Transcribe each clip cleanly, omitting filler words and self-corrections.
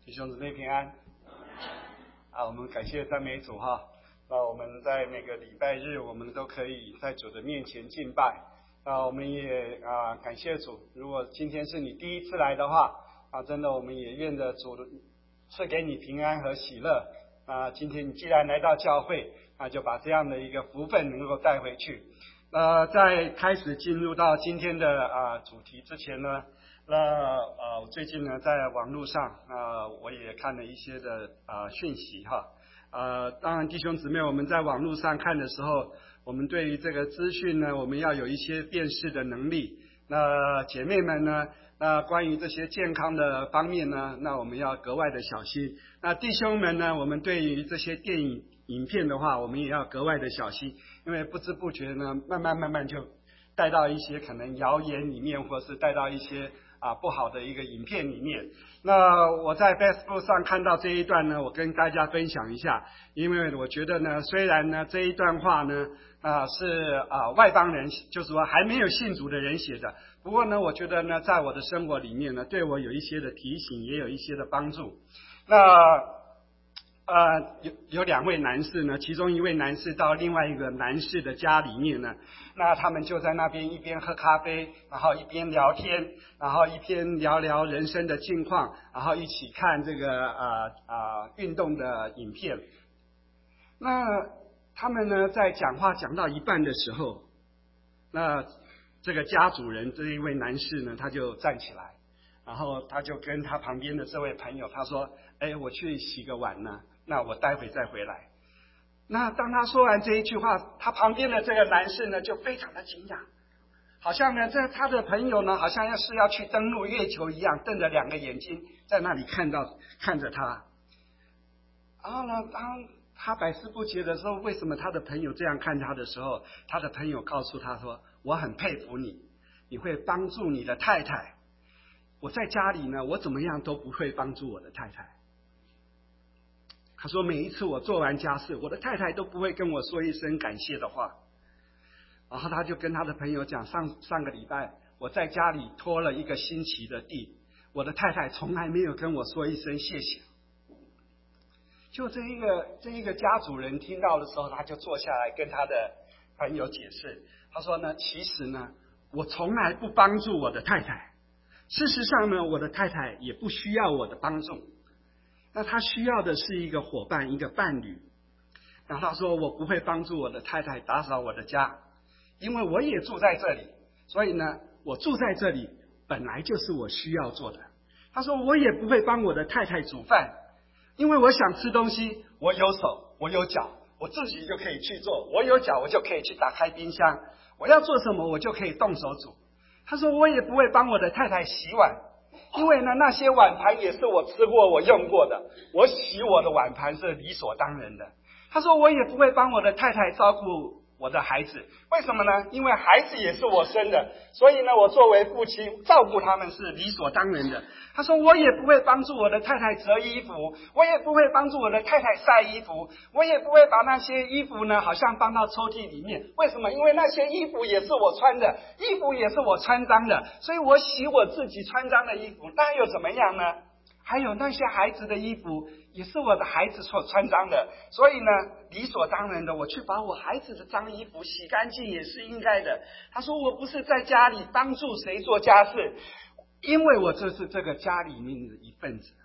弟兄姊妹平安。我们感谢赞美主哈。那我们在每个礼拜日，我们都可以在主的面前敬拜。我们也感谢主。如果今天是你第一次来的话，真的我们也愿着主赐给你平安和喜乐。今天你既然来到教会，就把这样的一个福分能够带回去。在开始进入到今天的主题之前呢，我最近呢在网络上我也看了一些的讯息哈。当然弟兄姊妹，我们在网络上看的时候，我们对于这个资讯呢，我们要有一些辨识的能力。那姐妹们呢，关于这些健康的方面呢，那我们要格外的小心。那弟兄们呢，我们对于这些电影影片的话，我们也要格外的小心，因为不知不觉呢，慢慢就带到一些可能谣言里面，或是带到一些不好的一个影片里面。那我在 Facebook 上看到这一段呢，我跟大家分享一下，因为我觉得呢，虽然呢这一段话呢是外邦人，就是说还没有信主的人写的，不过呢，我觉得呢，在我的生活里面呢，对我有一些的提醒，也有一些的帮助。那有两位男士呢，其中一位男士到另外一个男士的家里面呢，那他们就在那边一边喝咖啡，然后一边聊天，然后一边聊聊人生的近况，然后一起看这个运动的影片。那他们呢在讲话讲到一半的时候，那这个家主人这一位男士呢，他就站起来，然后他就跟他旁边的这位朋友他说：我去洗个碗呢，那我待会再回来。那当他说完这一句话，他旁边的这个男士呢就非常的惊讶，好像呢他的朋友呢好像是要去登陆月球一样，瞪着两个眼睛在那里看着他。然后呢，当他百思不解的时候，为什么他的朋友这样看他的时候，他的朋友告诉他说：我很佩服你，你会帮助你的太太。我在家里呢，我怎么样都不会帮助我的太太。他说每一次我做完家事，我的太太都不会跟我说一声感谢的话。然后他就跟他的朋友讲，上个礼拜我在家里拖了一个星期的地，我的太太从来没有跟我说一声谢谢。就这一个家主人听到的时候，他就坐下来跟他的朋友解释，他说呢，其实呢，我从来不帮助我的太太，事实上呢，我的太太也不需要我的帮助，那她需要的是一个伙伴，一个伴侣。然后他说，我不会帮助我的太太打扫我的家，因为我也住在这里，所以呢，我住在这里本来就是我需要做的。他说，我也不会帮我的太太煮饭，因为我想吃东西，我有手，我有脚，我自己就可以去做，我有脚，我就可以去打开冰箱，我要做什么我就可以动手煮。他说，我也不会帮我的太太洗碗，因为呢，那些碗盘也是我吃过我用过的，我洗我的碗盘是理所当然的。他说，我也不会帮我的太太照顾我的孩子，为什么呢？因为孩子也是我生的，所以呢，我作为父亲照顾他们是理所当然的。他说，我也不会帮助我的太太折衣服，我也不会帮助我的太太晒衣服，我也不会把那些衣服呢好像放到抽屉里面。为什么？因为那些衣服也是我穿的，衣服也是我穿脏的，所以我洗我自己穿脏的衣服，那又怎么样呢？还有那些孩子的衣服也是我的孩子所穿脏的，所以呢，理所当然的我去把我孩子的脏衣服洗干净也是应该的。他说，我不是在家里帮助谁做家事，因为我这是这个家里面的一份子。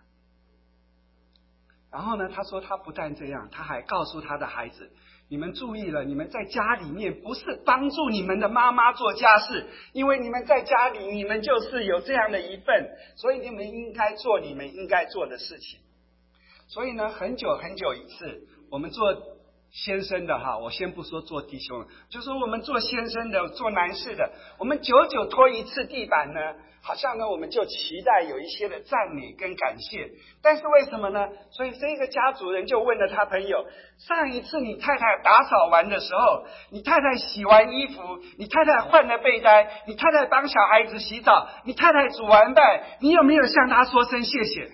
然后呢，他说他不但这样，他还告诉他的孩子，你们注意了，你们在家里面不是帮助你们的妈妈做家事，因为你们在家里你们就是有这样的一份，所以你们应该做你们应该做的事情。所以呢，很久一次，我们做先生的我先不说做弟兄了，就说我们做先生的，做男士的，我们久拖一次地板呢，好像呢我们就期待有一些的赞美跟感谢，但是为什么呢？所以这个家主人就问了他朋友，上一次你太太打扫完的时候，你太太洗完衣服，你太太换了被单，你太太帮小孩子洗澡，你太太煮完饭，你有没有向她说声谢谢？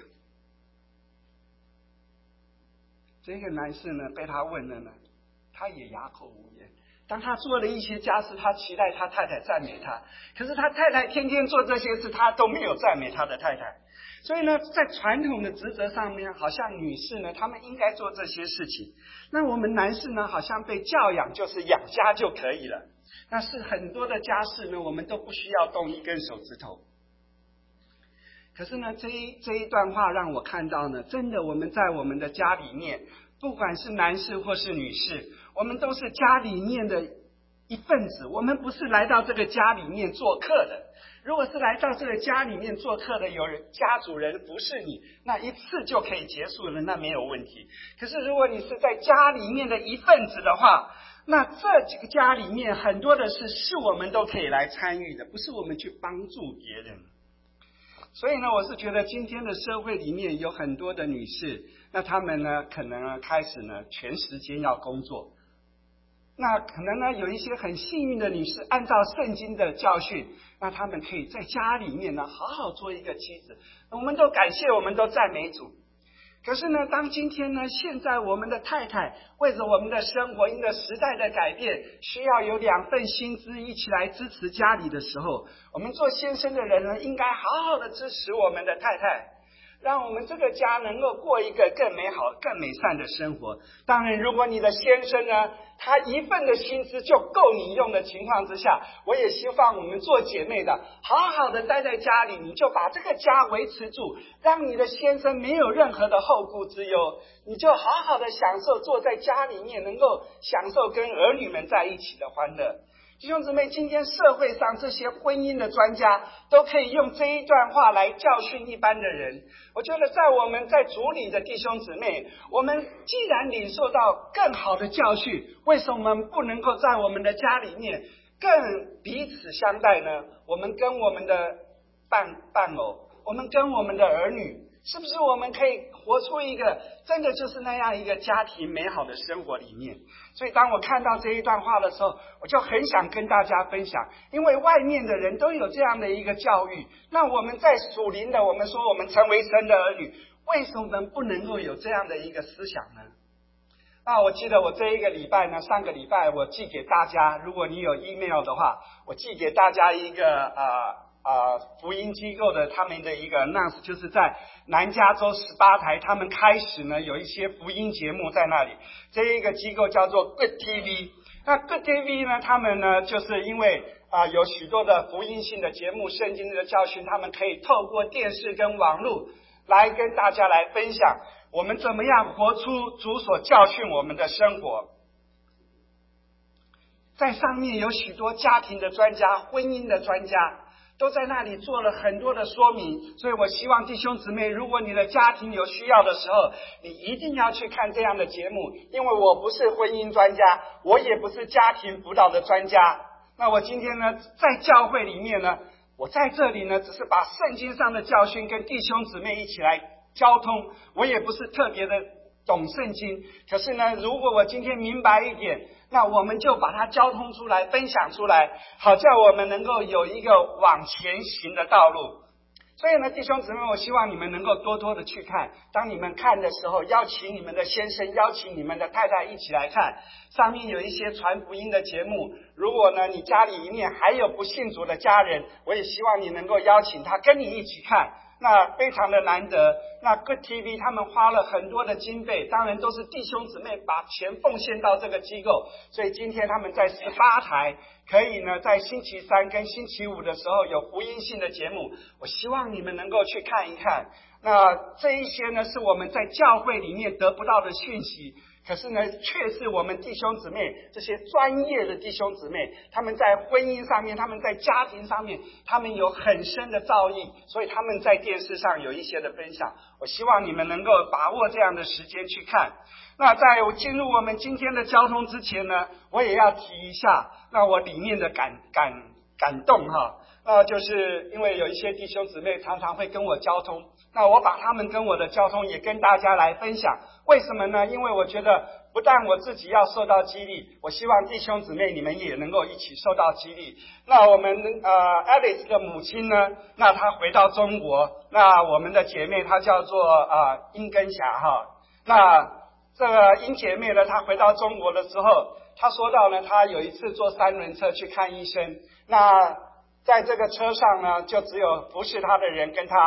这个男士呢，被他问了呢，他也哑口无言。当他做了一些家事，他期待他太太赞美他，可是他太太天天做这些事，他都没有赞美他的太太。 所以呢，在传统的职责上面，好像女士呢，她们应该做这些事情。那我们男士呢，好像被教养就是养家就可以了。那是很多的家事呢，我们都不需要动一根手指头。可是呢，这一段话让我看到呢，真的我们在我们的家里面，不管是男士或是女士，我们都是家里面的一份子，我们不是来到这个家里面做客的。如果是来到这个家里面做客的，有人家主人不是你，那一次就可以结束了，那没有问题。可是如果你是在家里面的一份子的话，那这几个家里面很多的事是我们都可以来参与的，不是我们去帮助别人。所以呢，我是觉得今天的社会里面有很多的女士，那她们呢可能开始呢全时间要工作。那可能呢，有一些很幸运的女士，按照圣经的教训，那她们可以在家里面呢，好好做一个妻子。我们都感谢，我们都赞美主。可是呢，当今天呢，现在我们的太太为着我们的生活，因着时代的改变，需要有2份薪资一起来支持家里的时候，我们做先生的人呢，应该好好的支持我们的太太，让我们这个家能够过一个更美好、更美善的生活。当然，如果你的先生呢，他1份的薪资就够你用的情况之下，我也希望我们做姐妹的好好的待在家里，你就把这个家维持住，让你的先生没有任何的后顾之忧，你就好好的享受坐在家里面，能够享受跟儿女们在一起的欢乐。弟兄姊妹，今天社会上这些婚姻的专家都可以用这一段话来教训一般的人。我觉得在我们在主里的弟兄姊妹，我们既然领受到更好的教训，为什么我们不能够在我们的家里面更彼此相待呢？我们跟我们的伴偶，我们跟我们的儿女，是不是我们可以活出一个真的就是那样一个家庭美好的生活里面？所以当我看到这一段话的时候，我就很想跟大家分享，因为外面的人都有这样的一个教育，那我们在属灵的，我们说我们成为神的儿女，为什么不能够有这样的一个思想呢？我记得我这一个礼拜呢，上个礼拜我寄给大家，如果你有 email 的话，我寄给大家一个福音机构的他们的一个 announce， 就是在南加州18台，他们开始呢有一些福音节目在那里。这一个机构叫做 Good TV。那 Good TV 呢，他们呢就是因为有许多的福音性的节目、圣经的教训，他们可以透过电视跟网络来跟大家来分享我们怎么样活出主所教训我们的生活。在上面有许多家庭的专家、婚姻的专家都在那里做了很多的说明，所以我希望弟兄姊妹，如果你的家庭有需要的时候，你一定要去看这样的节目，因为我不是婚姻专家，我也不是家庭辅导的专家。那我今天呢，在教会里面呢，我在这里呢，只是把圣经上的教训跟弟兄姊妹一起来交通，我也不是特别的懂圣经，可是呢，如果我今天明白一点，那我们就把它交通出来，分享出来，好叫我们能够有一个往前行的道路。所以呢，弟兄姊妹，我希望你们能够多多的去看，当你们看的时候，邀请你们的先生，邀请你们的太太一起来看，上面有一些传福音的节目。如果呢，你家里面还有不信主的家人，我也希望你能够邀请他跟你一起看，那非常的难得。那 Good TV 他们花了很多的经费，当然都是弟兄姊妹把钱奉献到这个机构，所以今天他们在18台可以呢，在星期3跟星期5的时候有福音性的节目，我希望你们能够去看一看。那这一些呢，是我们在教会里面得不到的讯息，可是呢，却是我们弟兄姊妹这些专业的弟兄姊妹，他们在婚姻上面，他们在家庭上面，他们有很深的造诣，所以他们在电视上有一些的分享。我希望你们能够把握这样的时间去看。那在进入我们今天的交通之前呢，我也要提一下，那我里面的感动哈。就是因为有一些弟兄姊妹常常会跟我交通，那我把他们跟我的交通也跟大家来分享。为什么呢？因为我觉得不但我自己要受到激励，我希望弟兄姊妹你们也能够一起受到激励。那我们Alice 的母亲呢，那她回到中国，那我们的姐妹她叫做殷根霞哈。那这个殷姐妹呢，她回到中国的时候，她说到呢，她有一次坐3轮车去看医生，那在这个车上呢，就只有服侍她的人跟她。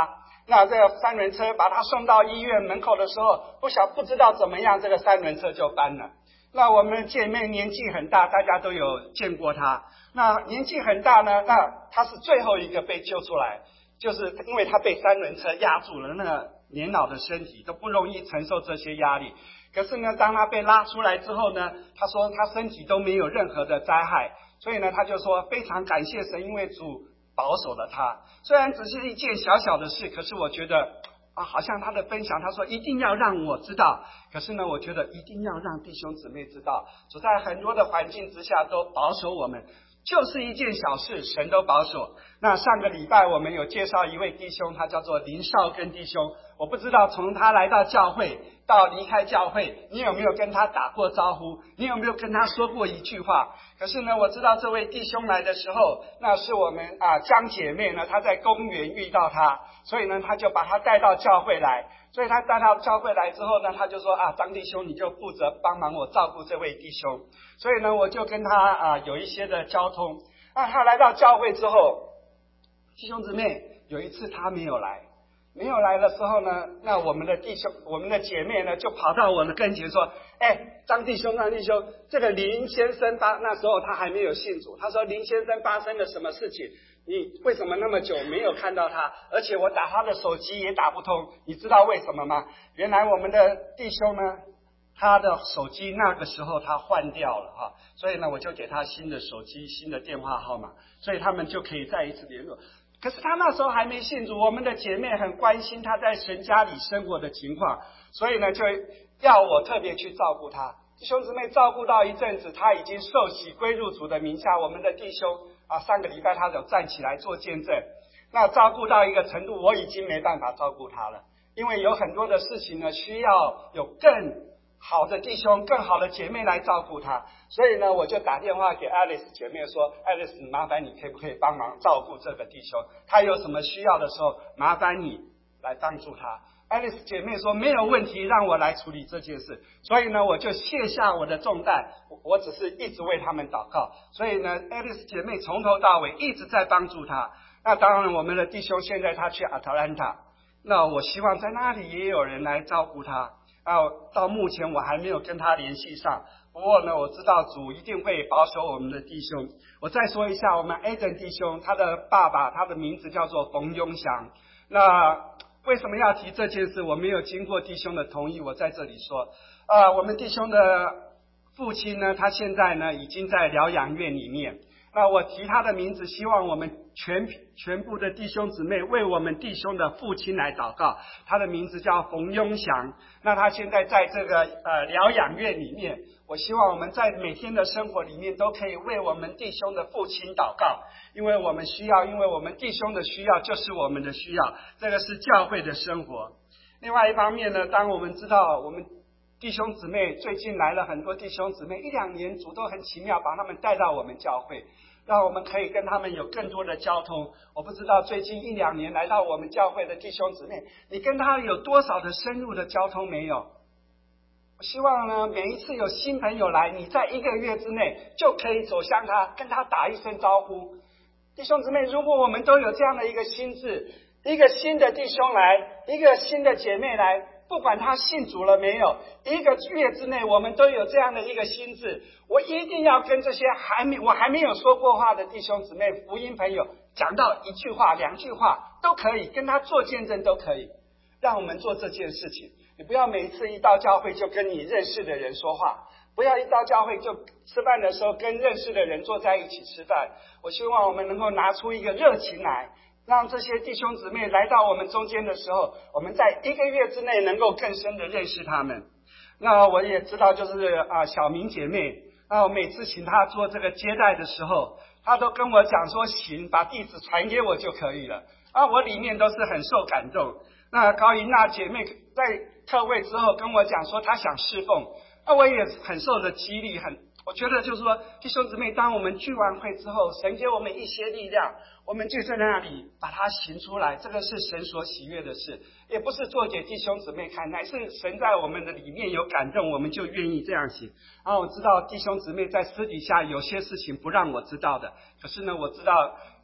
那这个三轮车把他送到医院门口的时候，不知道怎么样，这个三轮车就翻了。那我们姐妹年纪很大，大家都有见过她。那年纪很大呢，那她是最后一个被救出来，就是因为她被三轮车压住了，那个年老的身体都不容易承受这些压力。可是呢，当她被拉出来之后呢，她说她身体都没有任何的灾害，所以呢，她就说非常感谢神，因为主保守了她。虽然只是一件小小的事，可是我觉得好像他的分享，他说一定要让我知道，可是呢，我觉得一定要让弟兄姊妹知道，主在很多的环境之下都保守我们，就是一件小事，神都保守。那上个礼拜我们有介绍一位弟兄，他叫做林少根弟兄，我不知道从他来到教会到离开教会，你有没有跟他打过招呼，你有没有跟他说过一句话？可是呢，我知道这位弟兄来的时候，那是我们江姐妹呢，她在公园遇到他，所以呢，他就把他带到教会来。所以他带到教会来之后呢，他就说张弟兄，你就负责帮忙我照顾这位弟兄。所以呢，我就跟他有一些的交通。那他来到教会之后，弟兄姊妹有一次他没有来的时候呢，那我们的姐妹呢，就跑到我的跟前说：“张弟兄，这个林先生那时候他还没有信主，他说林先生发生了什么事情？你为什么那么久没有看到他？而且我打他的手机也打不通，你知道为什么吗？原来我们的弟兄呢，他的手机那个时候他换掉了所以呢，我就给他新的手机、新的电话号码，所以他们就可以再一次联络。可是他那时候还没信主，我们的姐妹很关心他在神家里生活的情况，所以呢，就要我特别去照顾他。弟兄姊妹照顾到一阵子，他已经受洗归入主的名下。我们的弟兄上个礼拜他有站起来做见证。那照顾到一个程度，我已经没办法照顾他了，因为有很多的事情呢，需要有更好的弟兄、更好的姐妹来照顾他。所以呢，我就打电话给 Alice 姐妹说：“Alice， 麻烦你可不可以帮忙照顾这个弟兄？他有什么需要的时候，麻烦你来帮助他。” Alice 姐妹说：“没有问题，让我来处理这件事。”所以呢，我就卸下我的重担，我只是一直为他们祷告。所以呢 ，Alice 姐妹从头到尾一直在帮助他。那当然，我们的弟兄现在他去 Atlanta， 那我希望在那里也有人来照顾他。到目前我还没有跟他联系上，不过呢，我知道主一定会保守我们的弟兄。我再说一下，我们 Adam 弟兄，他的爸爸，他的名字叫做冯庸祥。那为什么要提这件事？我没有经过弟兄的同意，我在这里说，我们弟兄的父亲呢，他现在呢已经在疗养院里面。那我提他的名字，希望我们全部的弟兄姊妹为我们弟兄的父亲来祷告。他的名字叫冯庸祥，那他现在在这个疗养院里面。我希望我们在每天的生活里面都可以为我们弟兄的父亲祷告，因为我们需要，因为我们弟兄的需要就是我们的需要，这个是教会的生活。另外一方面呢，当我们知道我们弟兄姊妹最近来了很多弟兄姊妹，1-2年主都很奇妙把他们带到我们教会，让我们可以跟他们有更多的交通。我不知道最近1-2年来到我们教会的弟兄姊妹，你跟他有多少的深入的交通没有？我希望呢，每一次有新朋友来，你在1个月之内就可以走向他，跟他打一声招呼。弟兄姊妹，如果我们都有这样的一个心智，一个新的弟兄来，一个新的姐妹来，不管他信主了没有，1个月之内我们都有这样的一个心智，我一定要跟这些我还没有说过话的弟兄姊妹、福音朋友讲到1句话、2句话都可以，跟他做见证都可以，让我们做这件事情。你不要每一次一到教会就跟你认识的人说话，不要一到教会就吃饭的时候跟认识的人坐在一起吃饭。我希望我们能够拿出一个热情来，让这些弟兄姊妹来到我们中间的时候，我们在1个月之内能够更深的认识他们。那我也知道就是小明姐妹，那我每次请她做这个接待的时候，她都跟我讲说行，把地址传给我就可以了。我里面都是很受感动。那高银娜姐妹在特会之后跟我讲说她想侍奉，我也很受的激励，我觉得就是说，弟兄姊妹，当我们聚完会之后，神给我们一些力量，我们就在那里把它行出来，这个是神所喜悦的事，也不是做给弟兄姊妹看，乃是神在我们的里面有感动，我们就愿意这样行。我知道弟兄姊妹在私底下有些事情不让我知道的，可是呢，我知道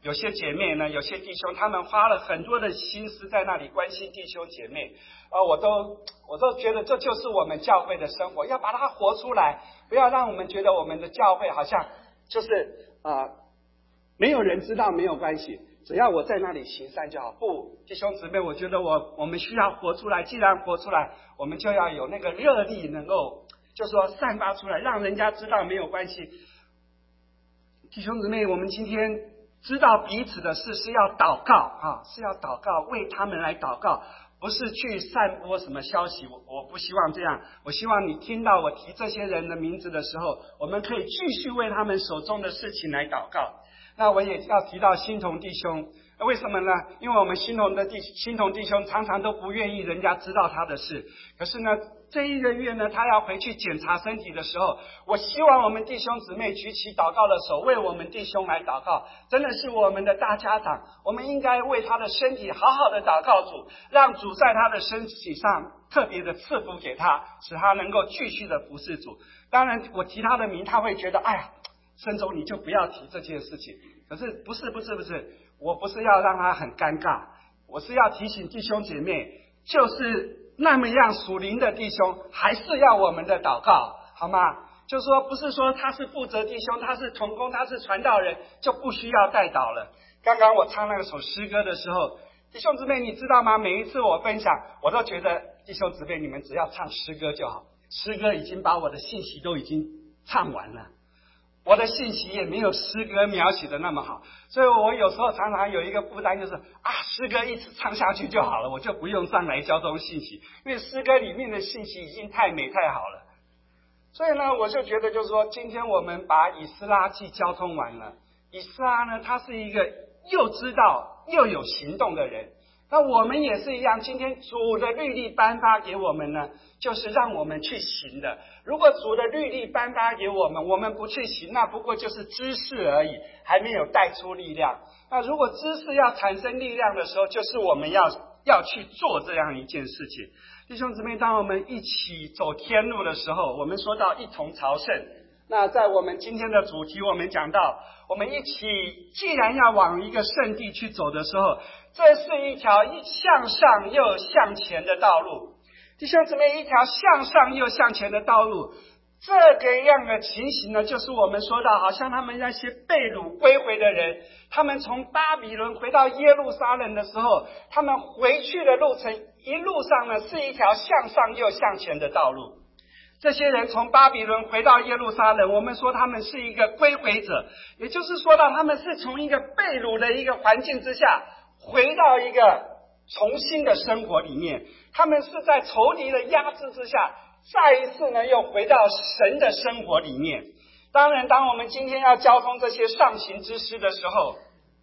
有些姐妹呢，有些弟兄，他们花了很多的心思在那里关心弟兄姐妹，我都觉得这就是我们教会的生活，要把它活出来，不要让我们觉得我们的教会好像就是没有人知道没有关系，只要我在那里行善就好。不，弟兄姊妹，我觉得我们需要活出来，既然活出来，我们就要有那个热力，能够就是说散发出来，让人家知道没有关系。弟兄姊妹，我们今天知道彼此的事是要祷告是要祷告，为他们来祷告，不是去散播什么消息。我不希望这样，我希望你听到我提这些人的名字的时候，我们可以继续为他们手中的事情来祷告。那我也要提到新同弟兄，为什么呢？因为我们新同弟兄常常都不愿意人家知道他的事，可是呢，这一个月呢，他要回去检查身体的时候，我希望我们弟兄姊妹举起祷告的手，为我们弟兄来祷告。真的是我们的大家长，我们应该为他的身体好好的祷告主，让主在他的身体上特别的赐福给他，使他能够继续的服侍主。当然我提他的名，他会觉得哎呀，申总你就不要提这件事情。可是不是，我不是要让他很尴尬，我是要提醒弟兄姐妹，就是那么样属灵的弟兄还是要我们的祷告，好吗？就是说不是说他是负责弟兄，他是同工，他是传道人，就不需要代祷了。刚刚我唱那首诗歌的时候，弟兄姊妹你知道吗？每一次我分享，我都觉得弟兄姊妹你们只要唱诗歌就好，诗歌已经把我的信息都已经唱完了，我的信息也没有诗歌描写的那么好，所以我有时候常常有一个负担，就是诗歌一直唱下去就好了，我就不用上来交通信息，因为诗歌里面的信息已经太美太好了。所以呢，我就觉得就是说，今天我们把以斯拉记交通完了，以斯拉呢，他是一个又知道又有行动的人。那我们也是一样，今天主的律例颁发给我们呢，就是让我们去行的。如果主的律例颁发给我们，我们不去行，那不过就是知识而已，还没有带出力量。那如果知识要产生力量的时候，就是我们要去做这样一件事情。弟兄姊妹，当我们一起走天路的时候，我们说到一同朝圣。那在我们今天的主题，我们讲到我们一起既然要往一个圣地去走的时候，这是一条向上又向前的道路。弟兄姊妹，一条向上又向前的道路，这个样的情形呢，就是我们说到好像他们那些被掳归回的人，他们从巴比伦回到耶路撒冷的时候，他们回去的路程一路上呢，是一条向上又向前的道路。这些人从巴比伦回到耶路撒冷，我们说他们是一个归回者，也就是说到他们是从一个被掳的一个环境之下回到一个重新的生活里面，他们是在仇敌的压制之下，再一次呢又回到神的生活里面。当然，当我们今天要交通这些上行之诗的时候，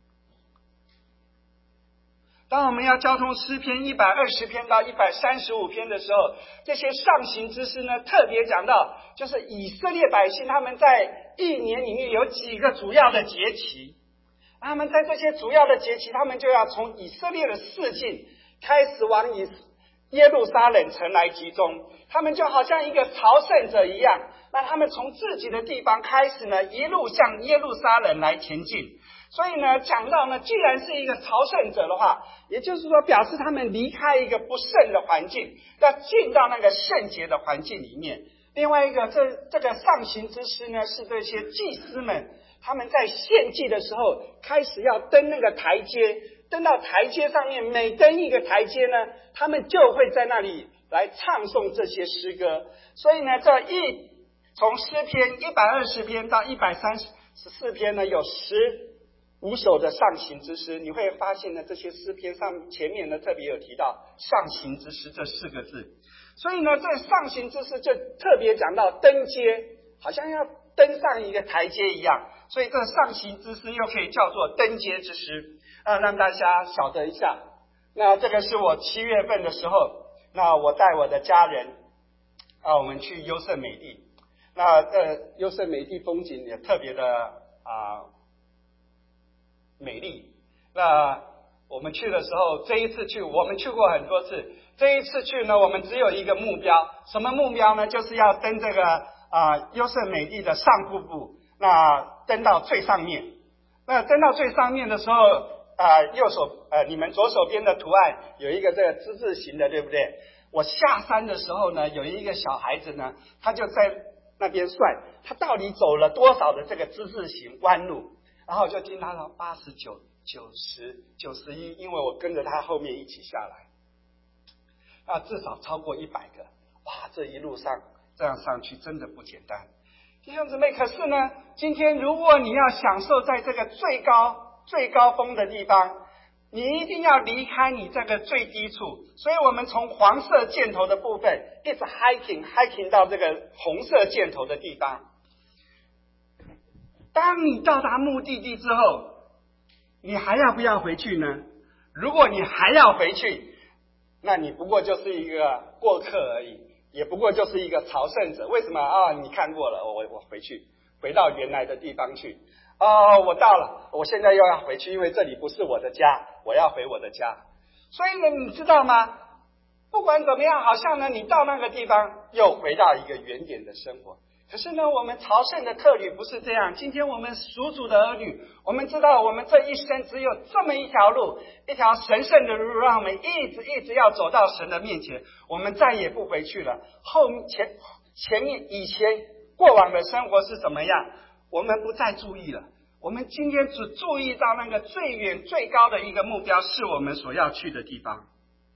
当我们要交通诗篇120篇到135篇的时候，这些上行之诗呢，特别讲到就是以色列百姓他们在一年里面有几个主要的节期，他们在这些主要的节期，他们就要从以色列的四境开始往耶路撒冷城来集中，他们就好像一个朝圣者一样，那他们从自己的地方开始呢，一路向耶路撒冷来前进。所以呢，讲到呢，既然是一个朝圣者的话，也就是说表示他们离开一个不圣的环境，要进到那个圣洁的环境里面。另外一个，这个上行之诗呢，是这些祭司们他们在献祭的时候开始要登那个台阶，登到台阶上面，每登一个台阶呢，他们就会在那里来唱诵这些诗歌。所以呢，从诗篇120篇到134篇呢，有15首的上行之诗。你会发现呢，这些诗篇前面呢特别有提到上行之诗这4个字。所以呢，这上行之诗就特别讲到登阶，好像要登上一个台阶一样，所以这上行之诗又可以叫做登阶之诗让大家晓得一下。那这个是我7月份的时候，那我带我的家人我们去优胜美地。那优胜美地风景也特别的美丽。那我们去的时候，这一次去我们去过很多次，这一次去呢，我们只有一个目标，什么目标呢？就是要登这个优胜美地的上瀑布，那登到最上面。 那登到最上面的时候，右手你们左手边的图案有一个这个之字形的，对不对？我下山的时候呢，有一个小孩子呢，他就在那边算他到底走了多少的这个之字形弯路，然后就听他说89、90、91，因为我跟着他后面一起下来，至少超过100个。哇，这一路上这样上去真的不简单，弟兄姊妹。可是呢，今天如果你要享受在这个最高峰的地方，你一定要离开你这个最低处。所以我们从黄色箭头的部分一直 hiking 到这个红色箭头的地方。当你到达目的地之后，你还要不要回去呢？如果你还要回去，那你不过就是一个过客而已，也不过就是一个朝圣者。为什么你看过了，我回去，回到原来的地方去。我到了，我现在又要回去，因为这里不是我的家，我要回我的家。所以呢，你知道吗？不管怎么样，好像呢，你到那个地方又回到一个原点的生活。可是呢，我们朝圣的客旅不是这样。今天我们属主的儿女，我们知道我们这一生只有这么一条路，一条神圣的路，让我们一直要走到神的面前，我们再也不回去了。以前过往的生活是怎么样，我们不再注意了。我们今天只注意到那个最远最高的一个目标，是我们所要去的地方。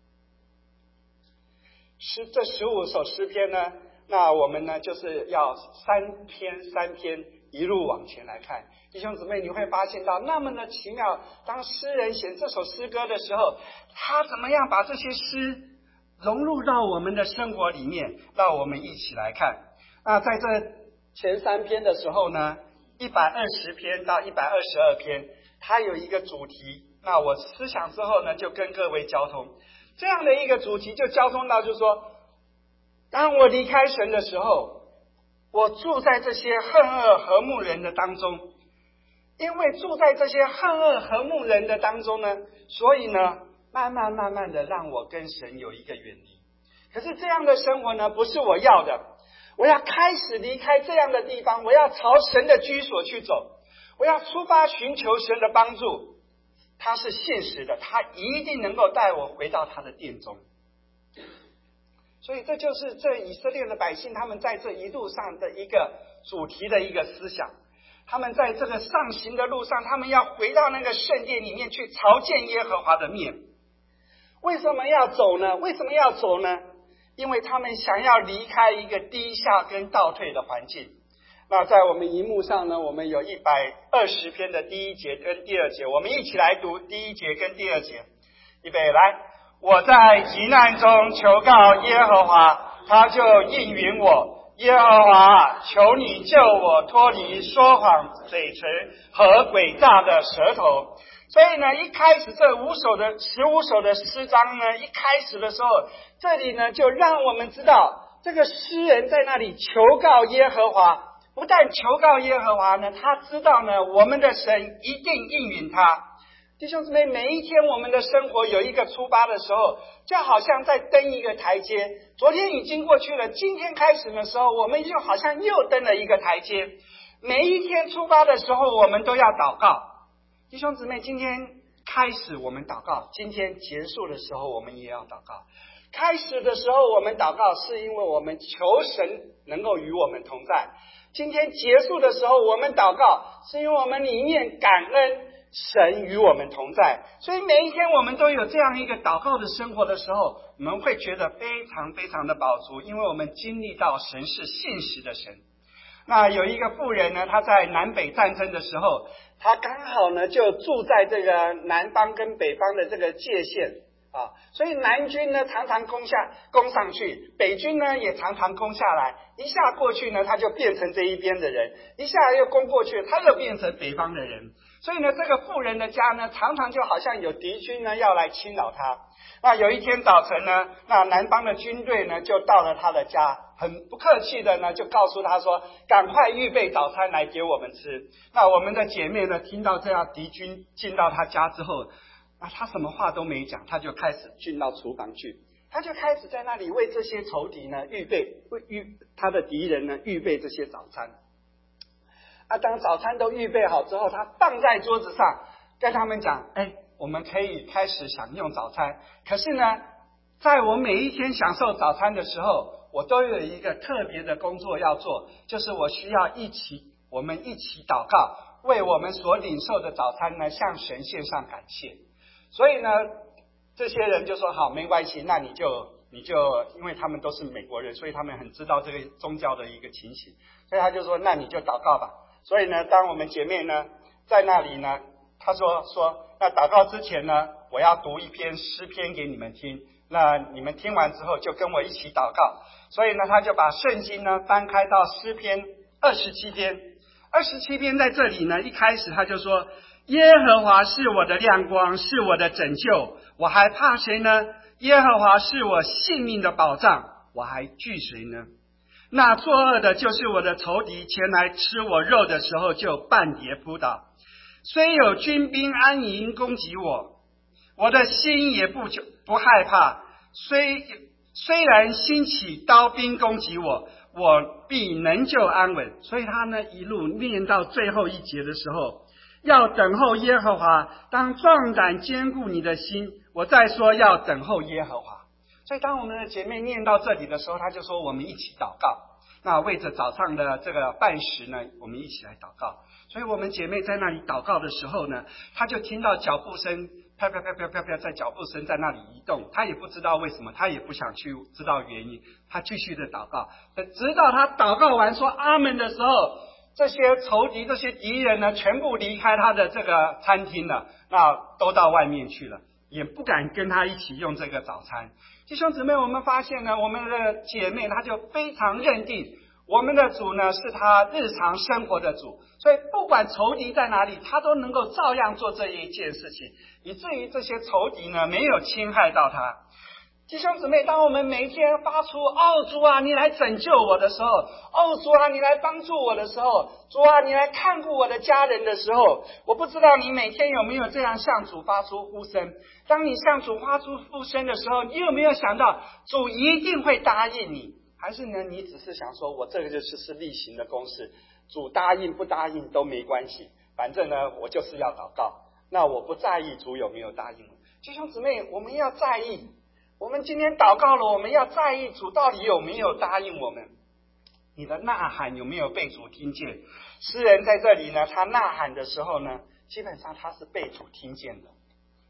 这15首诗篇呢，那我们呢就是要三篇一路往前来看。弟兄姊妹，你会发现到那么的奇妙，当诗人写这首诗歌的时候，他怎么样把这些诗融入到我们的生活里面，让我们一起来看。那在这前3篇的时候呢，120篇到122篇，它有一个主题，那我思想之后呢，就跟各位交通。这样的一个主题就交通到，就是说，当我离开神的时候，我住在这些恨恶和睦人的当中。因为住在这些恨恶和睦人的当中呢，所以呢，慢慢的让我跟神有一个远离。可是这样的生活呢，不是我要的。我要开始离开这样的地方，我要朝神的居所去走，我要出发寻求神的帮助。他是现实的，他一定能够带我回到他的殿中。所以这就是这以色列的百姓，他们在这一路上的一个主题的一个思想。他们在这个上行的路上，他们要回到那个圣殿里面去朝见耶和华的面。为什么要走呢？因为他们想要离开一个低下跟倒退的环境。那在我们荧幕上呢，我们有120篇的第1节跟第2节，我们一起来读第1节跟第2节。预备来，我在急难中求告耶和华，他就应允我。耶和华，求你救我脱离说谎嘴唇和诡诈的舌头。所以呢，一开始这15首的诗章呢，一开始的时候，这里呢就让我们知道，这个诗人在那里求告耶和华。不但求告耶和华呢，他知道呢，我们的神一定应允他。弟兄姊妹，每一天我们的生活有一个出发的时候，就好像在登一个台阶。昨天已经过去了，今天开始的时候，我们就好像又登了一个台阶。每一天出发的时候，我们都要祷告。弟兄姊妹，今天开始我们祷告，今天结束的时候我们也要祷告。开始的时候我们祷告，是因为我们求神能够与我们同在。今天结束的时候我们祷告，是因为我们里面感恩神与我们同在。所以每一天我们都有这样一个祷告的生活的时候，我们会觉得非常非常的饱足，因为我们经历到神是信实的神。那有一个妇人呢，她在南北战争的时候，她刚好呢就住在这个南方跟北方的这个界限啊，所以南军呢常常攻上去，北军呢也常常攻下来，一下过去呢他就变成这一边的人，一下又攻过去他又变成北方的人。所以呢这个妇人的家呢常常就好像有敌军呢要来侵扰他。那有一天早晨呢，那南方的军队呢就到了他的家，很不客气的呢就告诉他说，赶快预备早餐来给我们吃。那我们的姐妹呢听到这样敌军进到他家之后，他什么话都没讲，他就开始进到厨房去，他就开始在那里为这些仇敌呢他的敌人呢预备这些早餐。 当早餐都预备好之后，他放在桌子上，跟他们讲，我们可以开始享用早餐。可是呢，在我每一天享受早餐的时候，我都有一个特别的工作要做，就是我需要我们一起祷告，为我们所领受的早餐呢，向神献上感谢。所以呢，这些人就说好，没关系，那你就因为他们都是美国人，所以他们很知道这个宗教的一个情形，所以他就说，那你就祷告吧。所以呢，当我们姐妹呢在那里呢，他说那祷告之前呢，我要读一篇诗篇给你们听，那你们听完之后就跟我一起祷告。所以呢，他就把圣经呢翻开到诗篇27篇，27篇在这里呢，一开始他就说，耶和华是我的亮光，是我的拯救，我还怕谁呢？耶和华是我性命的保障，我还惧谁呢？那作恶的就是我的仇敌，前来吃我肉的时候就半跌扑倒。虽有军兵安营攻击我，我的心也不害怕。虽然兴起刀兵攻击我，我必能就安稳。所以他呢一路念到最后一节的时候，要等候耶和华，当壮胆坚固你的心。我再说要等候耶和华。所以当我们的姐妹念到这里的时候，她就说我们一起祷告。那为着早上的这个饭食呢，我们一起来祷告。所以我们姐妹在那里祷告的时候呢，她就听到脚步声飘飘飘飘飘飘，在脚步声在那里移动，她也不知道为什么，她也不想去知道原因，她继续的祷告，直到她祷告完说阿们的时候，这些仇敌这些敌人呢，全部离开她的这个餐厅了，那都到外面去了，也不敢跟她一起用这个早餐。弟兄姊妹，我们发现呢，我们的姐妹她就非常认定我们的主呢是她日常生活的主，所以不管仇敌在哪里，她都能够照样做这一件事情，以至于这些仇敌呢没有侵害到她。弟兄姊妹，当我们每一天发出主啊你来拯救我的时候，主啊你来帮助我的时候，主啊你来看顾我的家人的时候，我不知道你每天有没有这样向主发出呼声。当你向主发出呼声的时候，你有没有想到主一定会答应你？还是呢你只是想说我这个就是例行的公事，主答应不答应都没关系，反正呢我就是要祷告，那我不在意主有没有答应我。弟兄姊妹，我们要在意，我们今天祷告了，我们要在意主到底有没有答应我们。你的呐喊有没有被主听见？诗人在这里呢，他呐喊的时候呢，基本上他是被主听见的。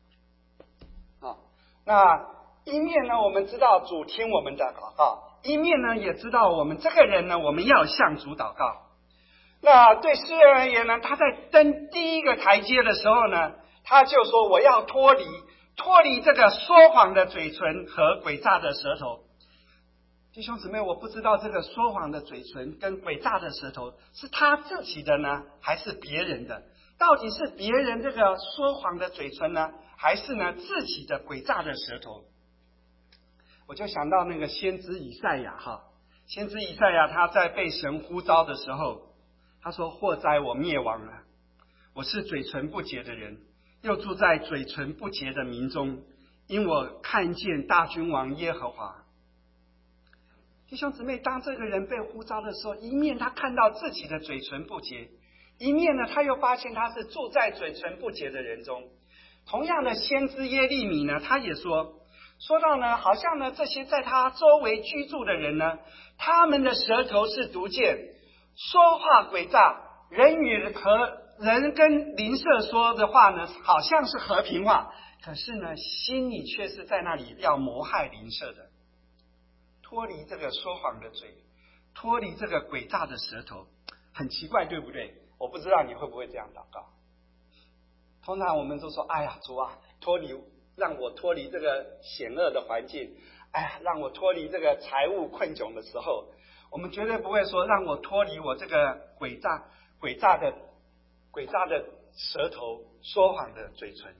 那一面呢，我们知道主听我们的祷告，一面呢，也知道我们这个人呢，我们要向主祷告。那对诗人而言呢，他在登第一个台阶的时候呢，他就说我要脱离这个说谎的嘴唇和诡诈的舌头。弟兄姊妹，我不知道这个说谎的嘴唇跟诡诈的舌头是他自己的呢，还是别人的？到底是别人这个说谎的嘴唇呢，还是呢自己的诡诈的舌头？我就想到那个先知以赛亚先知以赛亚他在被神呼召的时候，他说祸哉我灭亡了，我是嘴唇不洁的人，又住在嘴唇不洁的民中，因我看见大君王耶和华。弟兄姊妹，当这个人被呼召的时候，一面他看到自己的嘴唇不洁，一面呢他又发现他是住在嘴唇不洁的人中。同样的，先知耶利米呢，他也说到呢，好像呢这些在他周围居住的人呢，他们的舌头是毒箭，说话诡诈，人跟邻舍说的话呢，好像是和平话，可是呢心里却是在那里要谋害邻舍的。脱离这个说谎的嘴，脱离这个诡诈的舌头，很奇怪，对不对？我不知道你会不会这样祷告。通常我们都说哎呀主啊，让我脱离这个险恶的环境，哎呀让我脱离这个财务困窘的时候，我们绝对不会说让我脱离我这个诡诈的舌头，说谎的嘴唇。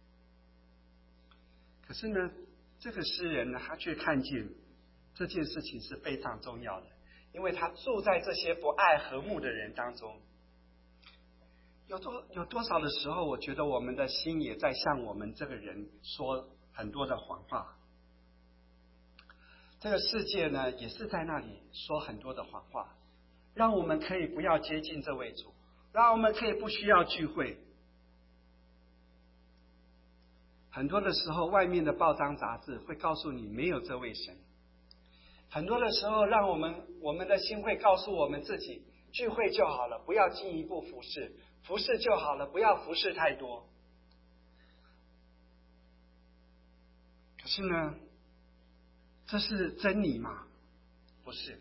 可是呢这个诗人呢，他却看见这件事情是非常重要的，因为他住在这些不爱和睦的人当中。有多少的时候，我觉得我们的心也在向我们这个人说很多的谎话。这个世界呢，也是在那里说很多的谎话，让我们可以不要接近这位主， 让我们可以不需要聚会。很多的时候，外面的报章杂志会告诉你没有这位神。很多的时候，让我们的心会告诉我们自己，聚会就好了，不要进一步服侍，服侍就好了，不要服侍太多。可是呢，这是真理吗？不是。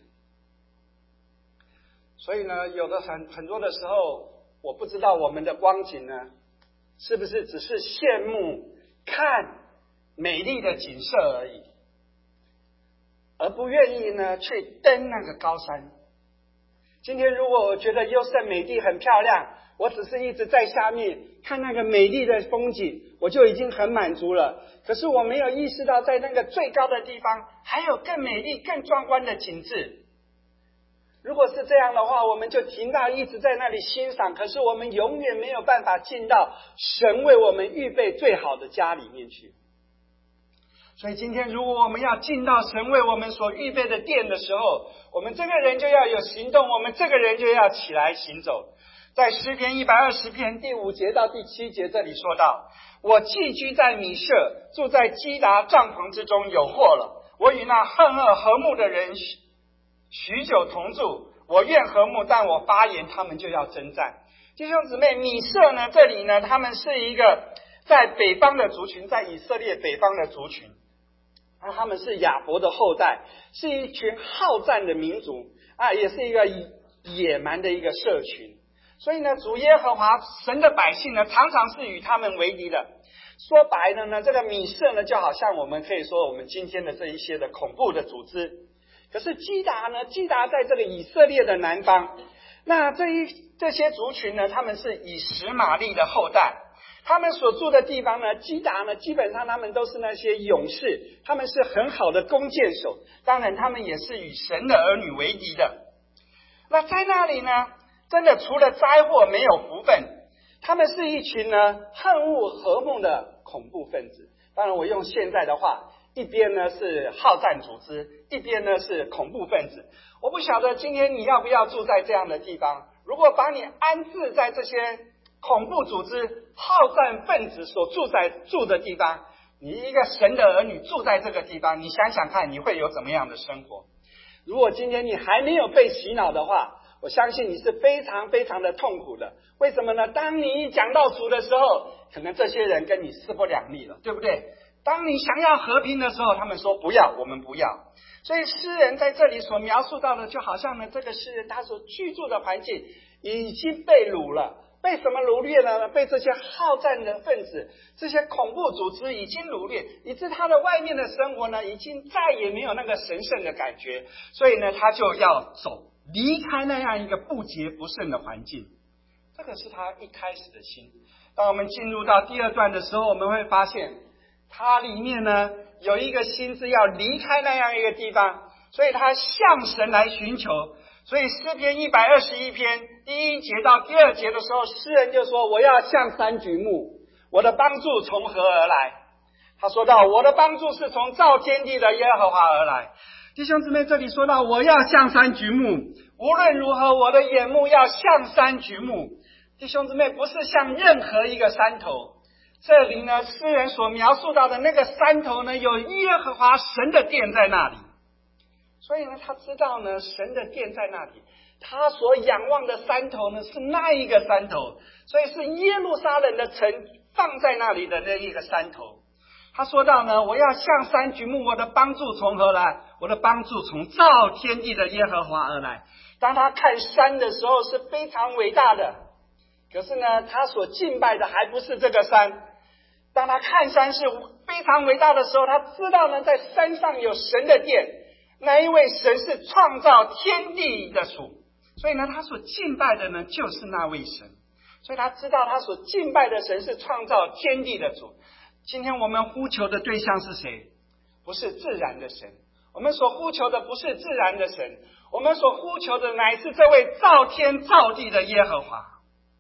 所以呢，有的很多的时候，我不知道我们的光景呢，是不是只是羡慕看美丽的景色而已，而不愿意呢去登那个高山。今天如果我觉得优胜美地很漂亮，我只是一直在下面看那个美丽的风景，我就已经很满足了。可是我没有意识到，在那个最高的地方还有更美丽更壮观的景致。如果是这样的话，我们就停到一直在那里欣赏，可是我们永远没有办法进到神为我们预备最好的家里面去。所以今天如果我们要进到神为我们所预备的殿的时候，我们这个人就要有行动，我们这个人就要起来行走。在诗篇120篇第5节到第7节这里说到，我寄居在米舍，住在基达帐篷之中，有祸了。我与那恨恶和睦的人许久同住，我愿和睦，但我发言他们就要征战。弟兄姊妹，米舍呢，这里呢，他们是一个在北方的族群，在以色列北方的族群，他们是亚伯的后代，是一群好战的民族啊，也是一个野蛮的一个社群。所以呢，主耶和华神的百姓呢，常常是与他们为敌的。说白了呢，这个米舍呢，就好像我们可以说我们今天的这一些的恐怖的组织。可是基达呢，基达在这个以色列的南方，那这些族群呢，他们是以实玛利的后代，他们所住的地方呢，基达呢，基本上他们都是那些勇士，他们是很好的弓箭手，当然他们也是与神的儿女为敌的。那在那里呢，真的除了灾祸没有福分，他们是一群呢恨恶和睦的恐怖分子。当然我用现在的话，一边呢是好战组织，一边呢是恐怖分子。我不晓得今天你要不要住在这样的地方。如果把你安置在这些恐怖组织、好战分子所住的地方，你一个神的儿女住在这个地方，你想想看，你会有怎么样的生活？如果今天你还没有被洗脑的话，我相信你是非常非常的痛苦的。为什么呢？当你一讲到主的时候，可能这些人跟你势不两立了，对不对？当你想要和平的时候，他们说不要，我们不要。所以诗人在这里所描述到的，就好像呢，这个诗人他所居住的环境已经被掳了。被什么掳掠呢？被这些好战的分子、这些恐怖组织已经掳掠，以致他的外面的生活呢，已经再也没有那个神圣的感觉。所以呢，他就要走，离开那样一个不洁不圣的环境。这个是他一开始的心。当我们进入到第二段的时候，我们会发现他里面呢有一个心是要离开那样一个地方，所以他向神来寻求。所以诗篇121篇第1节到第2节的时候，诗人就说，我要向山举目，我的帮助从何而来？他说到，我的帮助是从造天地的耶和华而来。弟兄姊妹，这里说到我要向山举目，无论如何我的眼目要向山举目。弟兄姊妹，不是向任何一个山头，这里呢诗人所描述到的那个山头呢，有耶和华神的殿在那里。所以呢，他知道呢，神的殿在那里，他所仰望的山头呢，是那一个山头，所以是耶路撒冷的城放在那里的那一个山头。他说到呢，我要向山举目，我的帮助从何来？我的帮助从造天地的耶和华而来。当他看山的时候是非常伟大的，可是呢，他所敬拜的还不是这个山。当他看山是非常伟大的时候，他知道呢，在山上有神的殿，那一位神是创造天地的主，所以呢，他所敬拜的呢，就是那位神。所以他知道他所敬拜的神是创造天地的主。今天我们呼求的对象是谁？不是自然的神，我们所呼求的不是自然的神，我们所呼求的乃是这位造天造地的耶和华。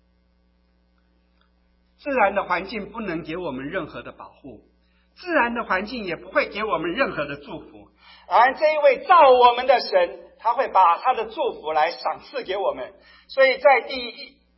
自然的环境不能给我们任何的保护，自然的环境也不会给我们任何的祝福，而这一位造我们的神，他会把他的祝福来赏赐给我们。所以在第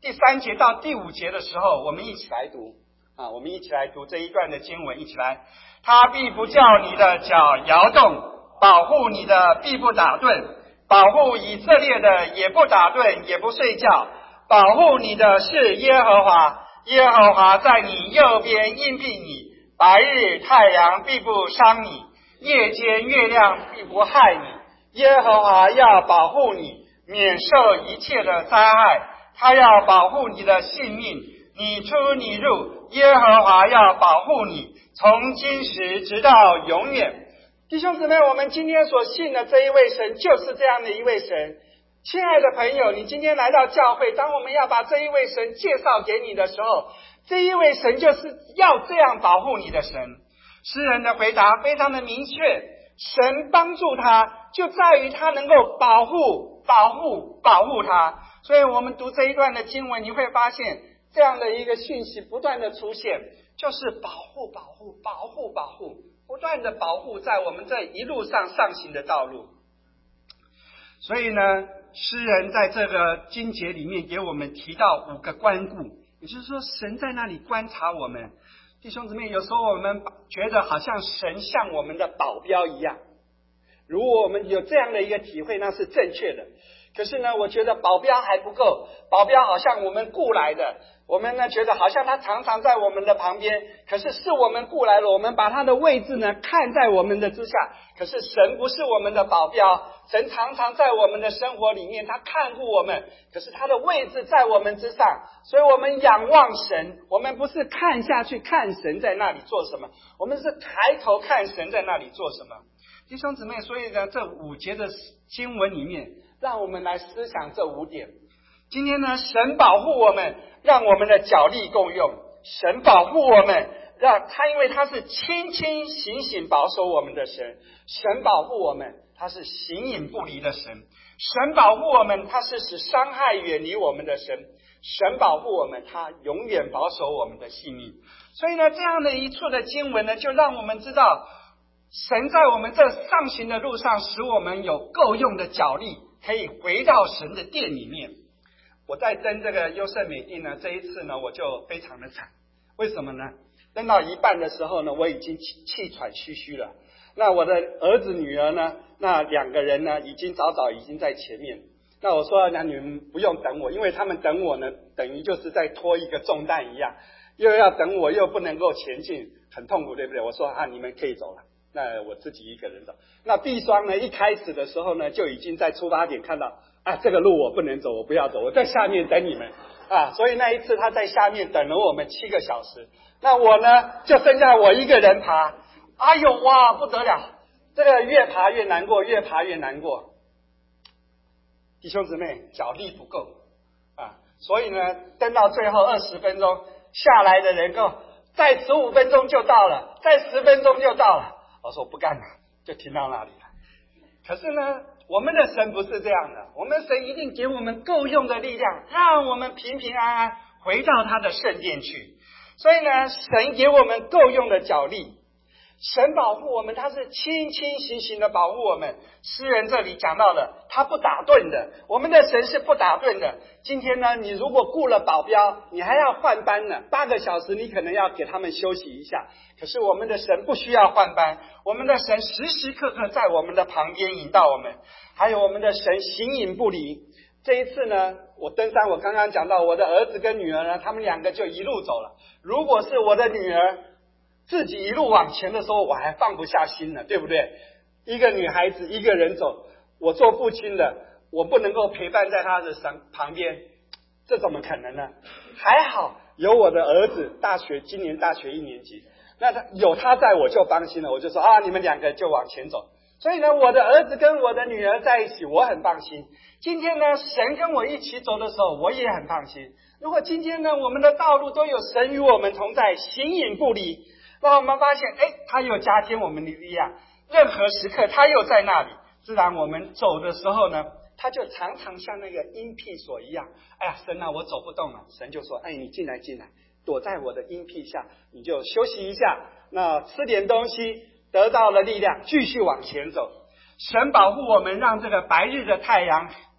第3节到第5节的时候，我们一起来读我们一起来读这一段的经文，一起来。他必不叫你的脚摇动，保护你的必不打盹，保护以色列的也不打盹，也不睡觉。保护你的是耶和华，耶和华在你右边荫庇你，白日太阳必不伤你，夜间月亮必不害你。耶和华要保护你，免受一切的灾害，他要保护你的性命，你出你入，耶和华要保护你，从今时直到永远。弟兄姊妹，我们今天所信的这一位神就是这样的一位神。亲爱的朋友，你今天来到教会，当我们要把这一位神介绍给你的时候，这一位神就是要这样保护你的神。诗人的回答非常的明确，神帮助他就在于他能够保护他。所以我们读这一段的经文，你会发现这样的一个讯息不断的出现，就是保护，不断的保护在我们这一路上行的道路。所以呢，诗人在这个经节里面给我们提到5个关顾，也就是说神在那里观察我们。弟兄姊妹，有时候我们觉得好像神像我们的保镖一样，如果我们有这样的一个体会，那是正确的。可是呢，我觉得保镖还不够，保镖好像我们雇来的，我们呢觉得好像他常常在我们的旁边，可是是我们雇来了，我们把他的位置呢看在我们的之下。可是神不是我们的保镖，神常常在我们的生活里面，他看顾我们，可是他的位置在我们之上。所以我们仰望神，我们不是看下去看神在那里做什么，我们是抬头看神在那里做什么。弟兄姊妹，所以呢，这5节的经文里面，让我们来思想这5点。今天呢，神保护我们，让我们的脚力够用。神保护我们，让他，因为他是清清醒醒保守我们的神。神保护我们，他是形影不离的神。神保护我们，他是使伤害远离我们的神。神保护我们，他永远保守我们的性命。所以呢，这样的一处的经文呢，就让我们知道神在我们这上行的路上，使我们有够用的脚力，可以回到神的殿里面。我在登这个优胜美地呢，这一次呢，我就非常的惨。为什么呢？登到一半的时候呢，我已经气喘吁吁了。那我的儿子女儿呢，那2个人呢，已经早在前面。那我说，那你们不用等我，因为他们等我呢，等于就是在拖一个重担一样，又要等我，又不能够前进，很痛苦，对不对？我说你们可以走了。那我自己一个人走。那碧双呢，一开始的时候呢，就已经在出发点看到这个路我不能走，我不要走，我在下面等你们所以那一次他在下面等了我们7个小时。那我呢，就剩下我一个人爬。哎呦哇，不得了，这个越爬越难过，越爬越难过。弟兄姊妹，脚力不够所以呢，登到最后20分钟，下来的人够，再15分钟就到了，再10分钟就到了。我说不干了，就停到那里了。可是呢，我们的神不是这样的，我们的神一定给我们够用的力量，让我们平平安安回到他的圣殿去。所以呢，神给我们够用的脚力，神保护我们，他是清清醒醒的保护我们。诗人这里讲到了，他不打盹的，我们的神是不打盹的。今天呢，你如果雇了保镖，你还要换班呢，8个小时你可能要给他们休息一下。可是我们的神不需要换班，我们的神时时刻刻在我们的旁边引导我们，还有我们的神形影不离。这一次呢，我登山，我刚刚讲到我的儿子跟女儿呢，他们2个就一路走了。如果是我的女儿自己一路往前的时候，我还放不下心呢，对不对？一个女孩子一个人走，我做父亲的，我不能够陪伴在她的旁边，这怎么可能呢？还好有我的儿子今年大学1年级，那有他在我就放心了，我就说你们2个就往前走。所以呢，我的儿子跟我的女儿在一起，我很放心。今天呢，神跟我一起走的时候，我也很放心。如果今天呢，我们的道路都有神与我们同在，形影不离，那我们发现他又加添我们的力量，任何时刻他又在那里，自然我们走的时候呢，他就常常像那个阴僻所一样，神我走不动了。神就说你进来，躲在我的阴僻下，你就休息一下，那吃点东西，得到了力量，继续往前走。神保护我们，让这个白日的太阳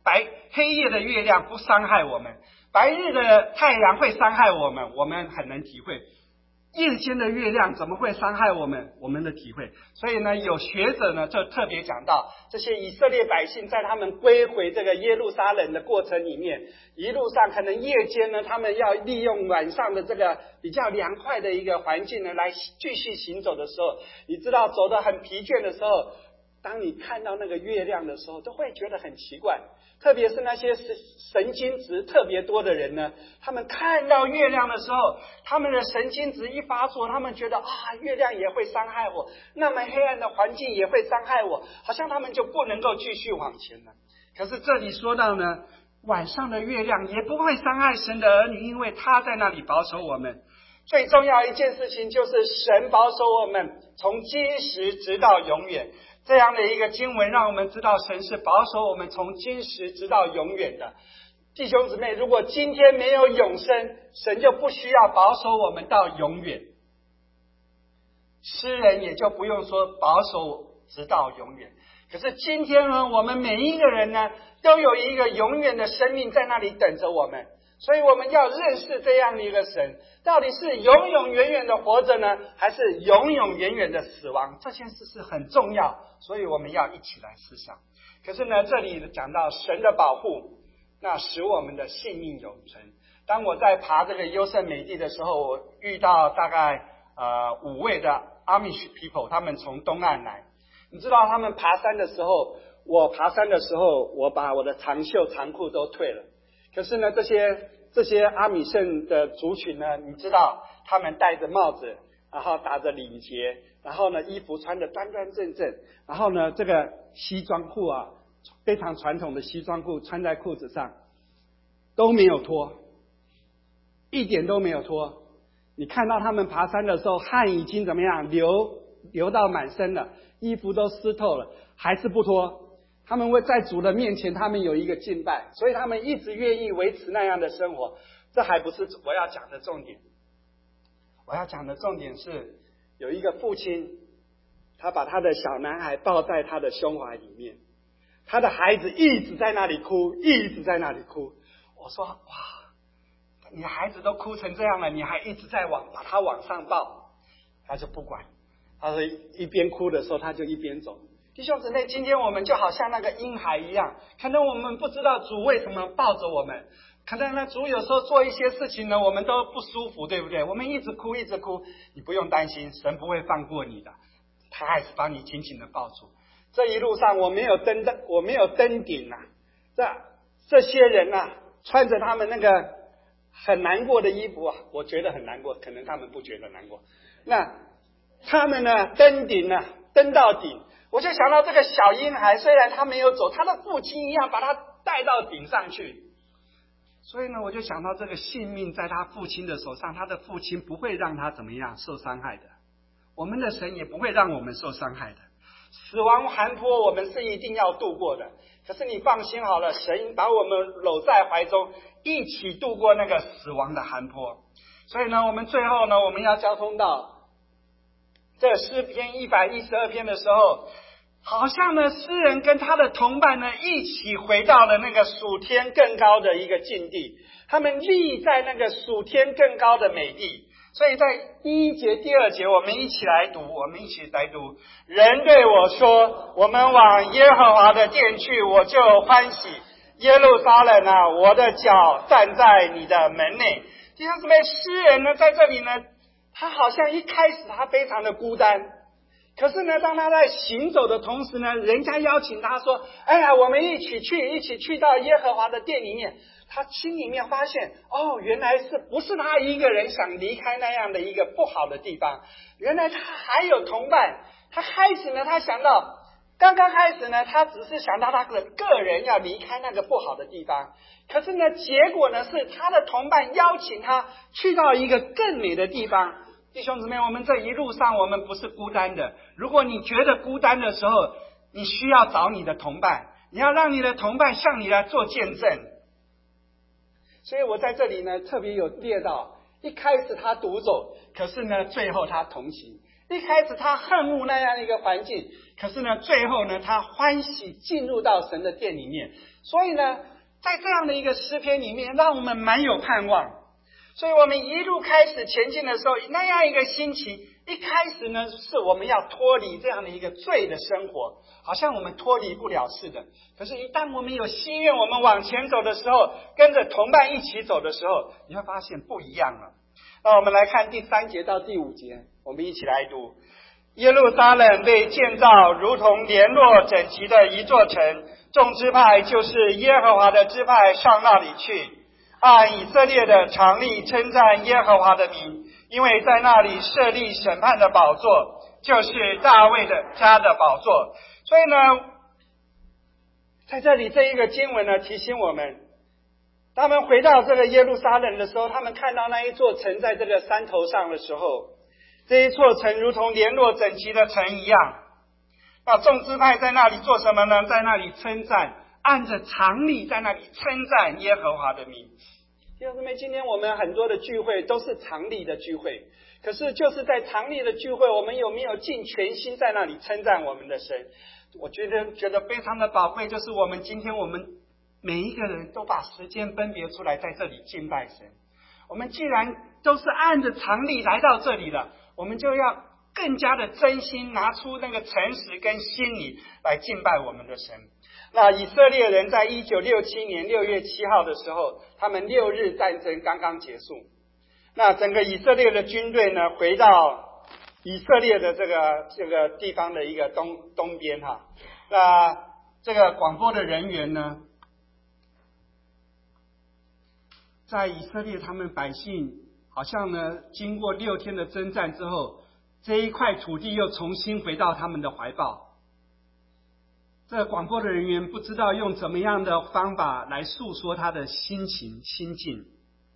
黑夜的月亮不伤害我们，白日的太阳会伤害我们，我们很能体会。夜间的月亮怎么会伤害我们？我们的体会。所以呢，有学者呢就特别讲到，这些以色列百姓在他们归回这个耶路撒冷的过程里面，一路上可能夜间呢，他们要利用晚上的这个比较凉快的一个环境呢，来继续行走的时候，你知道走得很疲倦的时候，当你看到那个月亮的时候，都会觉得很奇怪。特别是那些神经质特别多的人呢，他们看到月亮的时候，他们的神经质一发作，他们觉得月亮也会伤害我，那么黑暗的环境也会伤害我，好像他们就不能够继续往前了。可是这里说到呢，晚上的月亮也不会伤害神的儿女，因为他在那里保守我们。最重要一件事情就是神保守我们从今时直到永远。这样的一个经文让我们知道神是保守我们从今时直到永远的。弟兄姊妹，如果今天没有永生，神就不需要保守我们到永远，诗人也就不用说保守直到永远。可是今天呢，我们每一个人呢，都有一个永远的生命在那里等着我们，所以我们要认识这样的一个神，到底是永永远远的活着呢，还是永永远远的死亡？这件事是很重要，所以我们要一起来思想。可是呢，这里讲到神的保护，那使我们的性命永存。当我在爬这个优胜美地的时候，我遇到大概5位的 Amish people， 他们从东岸来。你知道他们爬山的时候，我爬山的时候，我把我的长袖长裤都退了。可是呢，这些阿米圣的族群呢，你知道他们戴着帽子，然后打着领结，然后呢衣服穿得端端正正，然后呢这个西装裤啊，非常传统的西装裤穿在裤子上都没有脱，一点都没有脱。你看到他们爬山的时候，汗已经怎么样流到满身了，衣服都湿透了，还是不脱。他们会在主的面前，他们有一个敬拜，所以他们一直愿意维持那样的生活。这还不是我要讲的重点，我要讲的重点是有一个父亲，他把他的小男孩抱在他的胸怀里面，他的孩子一直在那里哭，一直在那里哭。我说哇，你的孩子都哭成这样了，你还一直在把他往上抱。他就不管，他说一边哭的时候他就一边走。弟兄姊妹，今天我们就好像那个婴孩一样，可能我们不知道主为什么抱着我们，可能呢主有时候做一些事情呢，我们都不舒服，对不对？我们一直哭一直哭，你不用担心，神不会放过你的，他还是把你紧紧的抱住。这一路上我没有登顶啊，这些人啊，穿着他们那个很难过的衣服啊，我觉得很难过，可能他们不觉得难过。那他们呢登顶了，登到顶。我就想到这个小婴孩，虽然他没有走，他的父亲一样把他带到顶上去。所以呢，我就想到这个性命在他父亲的手上，他的父亲不会让他怎么样受伤害的。我们的神也不会让我们受伤害的。死亡寒坡我们是一定要度过的，可是你放心好了，神把我们搂在怀中，一起度过那个死亡的寒坡。所以呢，我们最后呢，我们要交通到这诗篇112篇的时候，好像呢诗人跟他的同伴呢一起回到了那个属天更高的一个境地，他们立在那个属天更高的美地。所以在第1节、第2节，我们一起来读。人对我说，我们往耶和华的殿去，我就欢喜。耶路撒冷啊，我的脚站在你的门内。弟兄姊妹，诗人呢在这里呢，他好像一开始他非常的孤单，可是呢当他在行走的同时呢，人家邀请他说，哎呀，我们一起去到耶和华的殿里面。他心里面发现，原来不是他一个人想离开那样的一个不好的地方，原来他还有同伴。他开始呢，他想到刚刚开始呢，他只是想到他的个人要离开那个不好的地方，可是呢结果呢是他的同伴邀请他去到一个更美的地方。弟兄姊妹，我们这一路上我们不是孤单的，如果你觉得孤单的时候，你需要找你的同伴，你要让你的同伴向你来做见证。所以我在这里呢特别有列到，一开始他独走，可是呢最后他同行。 一开始他恨恶那样一个环境，可是呢，最后呢，他欢喜进入到神的殿里面。所以呢，在这样的一个诗篇里面，让我们蛮有盼望。所以我们一路开始前进的时候，那样一个心情，一开始呢，是我们要脱离这样的一个罪的生活，好像我们脱离不了似的。可是，一旦我们有心愿，我们往前走的时候，跟着同伴一起走的时候，你会发现不一样了。那我们来看第3节到第5节，我们一起来读。耶路撒冷被建造如同联络整齐的一座城，众支派就是耶和华的支派上那里去，按以色列的常例称赞耶和华的名，因为在那里设立审判的宝座，就是大卫的家的宝座。所以呢，在这里这一个经文呢，提醒我们，他们回到这个耶路撒冷的时候，他们看到那一座城在这个山头上的时候，这一座城如同联络整齐的城一样。那众支派在那里做什么呢？在那里称赞，按着常例在那里称赞耶和华的名。弟兄姊妹，今天我们很多的聚会都是常例的聚会，可是就是在常例的聚会，我们有没有尽全心在那里称赞我们的神？我觉得非常的宝贵，就是我们今天我们每一个人都把时间分别出来在这里敬拜神。我们既然都是按着常例来到这里了，我们就要更加的真心拿出那个诚实跟心理来敬拜我们的神。那以色列人在1967年6月7号的时候，他们6日战争刚刚结束。那整个以色列的军队呢，回到以色列的这个地方的一个东边哈。那这个广播的人员呢，在以色列他们百姓好像呢，经过6天的征战之后，这一块土地又重新回到他们的怀抱。这个广播的人员不知道用怎么样的方法来诉说他的心情心境。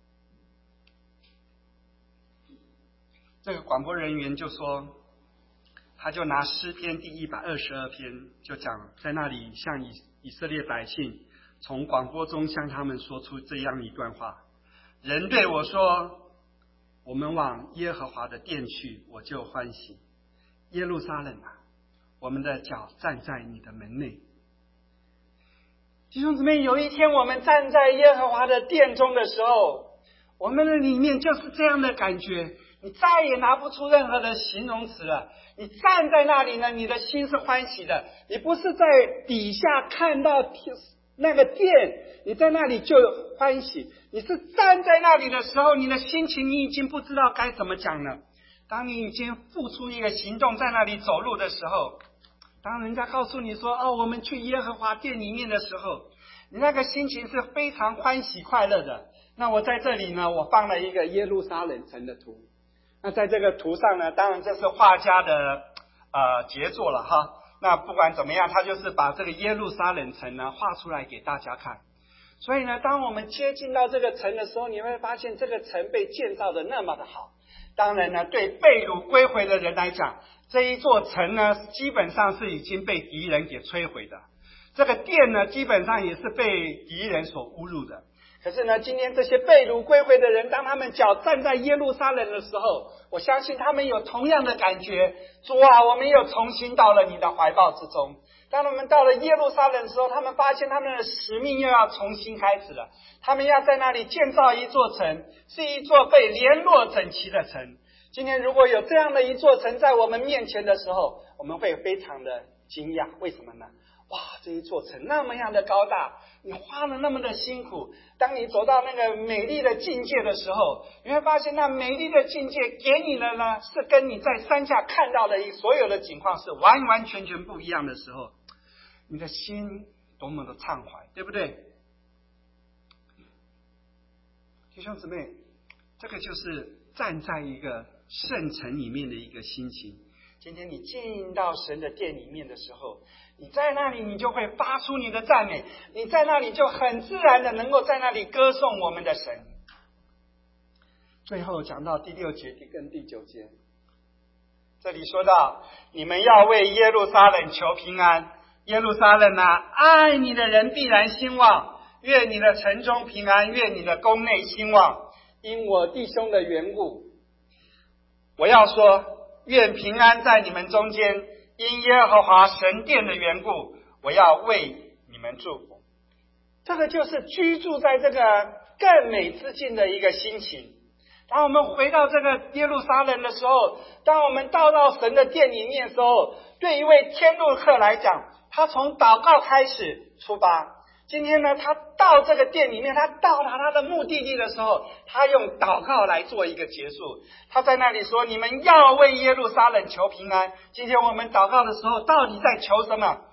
这个广播人员就说，他就拿诗篇第122篇，就讲在那里向以色列百姓从广播中向他们说出这样一段话：人对我说，我们往耶和华的殿去，我就欢喜。耶路撒冷啊，我们的脚站在你的门内。弟兄姊妹，有一天我们站在耶和华的殿中的时候，我们的里面就是这样的感觉，你再也拿不出任何的形容词了。你站在那里呢，你的心是欢喜的，你不是在底下看到那个殿，你在那里就欢喜，你是站在那里的时候，你的心情你已经不知道该怎么讲了。当你已经付出一个行动，在那里走路的时候，当人家告诉你说我们去耶和华殿里面的时候，你那个心情是非常欢喜快乐的。那我在这里呢，我放了一个耶路撒冷城的图。那在这个图上呢，当然这是画家的杰作了哈。那不管怎么样，他就是把这个耶路撒冷城呢画出来给大家看。所以呢，当我们接近到这个城的时候，你会发现这个城被建造的那么的好。当然呢，对被掳归回的人来讲，这一座城呢基本上是已经被敌人给摧毁的，这个殿呢基本上也是被敌人所侮辱的。可是呢，今天这些被掳归回的人，当他们脚站在耶路撒冷的时候，我相信他们有同样的感觉。主啊，我们又重新到了你的怀抱之中。当他们到了耶路撒冷的时候，他们发现他们的使命又要重新开始了。他们要在那里建造一座城，是一座被联络整齐的城。今天如果有这样的一座城在我们面前的时候，我们会非常的惊讶。为什么呢？哇，这一座城那么样的高大，你花了那么的辛苦，当你走到那个美丽的境界的时候，你会发现那美丽的境界给你的呢，是跟你在山下看到的所有的景况是完完全全不一样的时候，你的心多么的畅怀，对不对？弟兄姊妹，这个就是站在一个圣城里面的一个心情。今天你进到神的殿里面的时候，你在那里你就会发出你的赞美，你在那里就很自然的能够在那里歌颂我们的神。最后讲到第6节跟第9节，这里说到，你们要为耶路撒冷求平安。耶路撒冷啊，爱你的人必然兴旺，愿你的城中平安，愿你的宫内兴旺。因我弟兄的缘故，我要说， 愿平安在你们中间，因耶和华神殿的缘故，我要为你们祝福。这个就是居住在这个更美之境的一个心情。当我们回到这个耶路撒冷的时候，当我们到神的殿里面的时候，对一位天路客来讲，他从祷告开始出发。今天呢，他到这个殿里面，他到达他的目的地的时候，他用祷告来做一个结束。他在那里说，你们要为耶路撒冷求平安。今天我们祷告的时候，到底在求什么？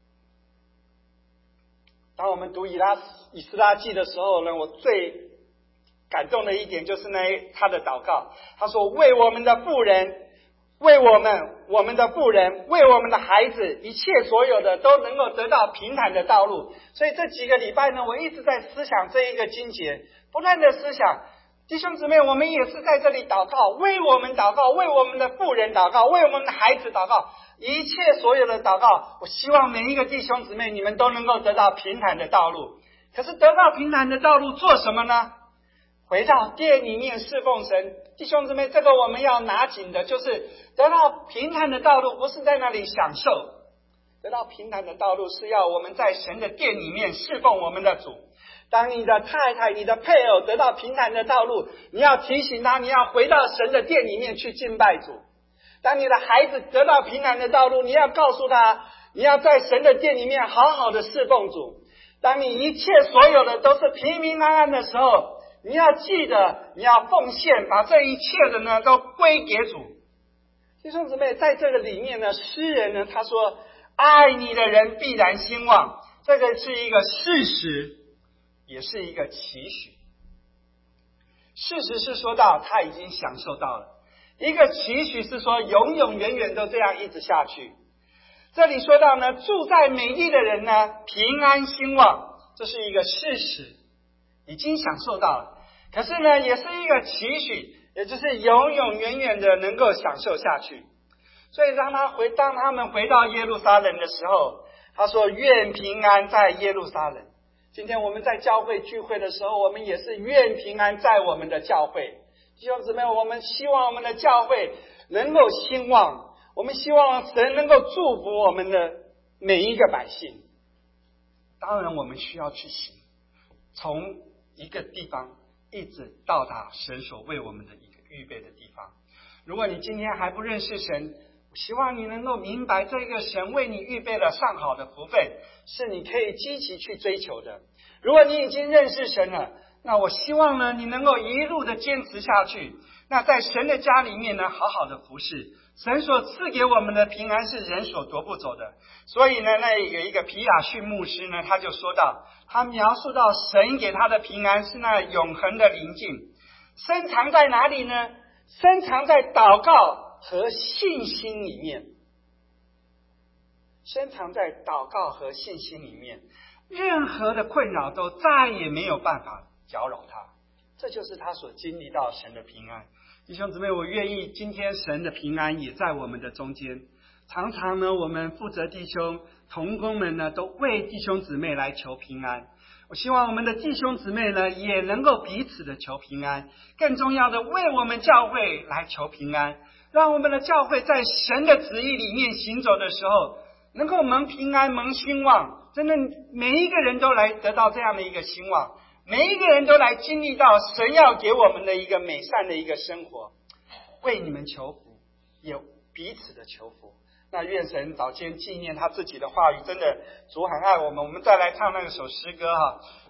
当我们读以斯拉记的时候呢，我最感动的一点就是他的祷告。他说，为我们的妇人，为我们的妇人，为我们的孩子，一切所有的都能够得到平坦的道路。所以这几个礼拜呢，我一直在思想这一个经节，不断的思想。弟兄姊妹，我们也是在这里祷告，为我们祷告，为我们的妇人祷告，为我们的孩子祷告，一切所有的祷告，我希望每一个弟兄姊妹你们都能够得到平坦的道路。可是得到平坦的道路做什么呢？回到殿里面侍奉神。弟兄姊妹，这个我们要拿紧的，就是得到平坦的道路不是在那里享受，得到平坦的道路是要我们在神的殿里面侍奉我们的主。当你的太太、你的配偶得到平坦的道路，你要提醒他，你要回到神的殿里面去敬拜主。当你的孩子得到平坦的道路，你要告诉他，你要在神的殿里面好好的侍奉主。当你一切所有的都是平平安安的时候，你要记得，你要奉献，把这一切的呢都归给主。弟兄姊妹，在这个里面呢，诗人呢他说，爱你的人必然兴旺，这个是一个事实，也是一个期许。事实是说到他已经享受到了，一个期许是说永永远远都这样一直下去。这里说到呢，住在美地的人呢平安兴旺，这是一个事实，已经享受到了。可是呢，也是一个期许，也就是永永远远的能够享受下去。所以当他们回到耶路撒冷的时候，他说愿平安在耶路撒冷。今天我们在教会聚会的时候，我们也是愿平安在我们的教会。弟兄姊妹，我们希望我们的教会能够兴旺，我们希望神能够祝福我们的每一个百姓。当然我们需要去行，从一个地方一直到达神所为我们的一个预备的地方。如果你今天还不认识神，希望你能够明白，这个神为你预备了上好的福分，是你可以积极去追求的。如果你已经认识神了，那我希望呢，你能够一路的坚持下去。那在神的家里面呢，好好的服侍。神所赐给我们的平安是人所夺不走的。所以呢，那有一个皮亚逊牧师呢，他就说到，他描述到神给他的平安是那永恒的宁静，深藏在哪里呢？深藏在祷告和信心里面，深藏在祷告和信心里面，任何的困扰都再也没有办法搅扰他。这就是他所经历到神的平安。弟兄姊妹，我愿意今天神的平安也在我们的中间。常常呢，我们负责弟兄同工们呢，都为弟兄姊妹来求平安。我希望我们的弟兄姊妹呢，也能够彼此的求平安，更重要的为我们教会来求平安，让我们的教会在神的旨意里面行走的时候，能够蒙平安蒙兴旺。真的每一个人都来得到这样的一个兴旺，每一个人都来经历到神要给我们的一个美善的一个生活。为你们求福，也彼此的求福。那愿神早间纪念他自己的话语，真的主很爱我们。我们再来唱那首诗歌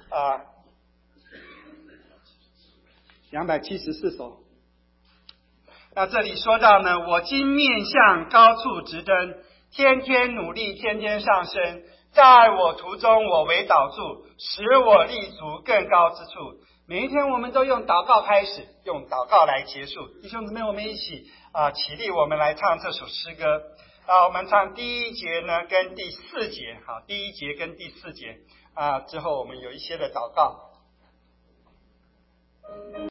274首。那这里说到呢，我今面向高处直登，天天努力，天天上升，在我途中我为导柱，使我立足更高之处。每一天我们都用祷告开始，用祷告来结束。弟兄姊妹，我们一起起立，我们来唱这首诗歌。我们唱第一节呢跟第四节，好，第一节跟第四节之后我们有一些的祷告。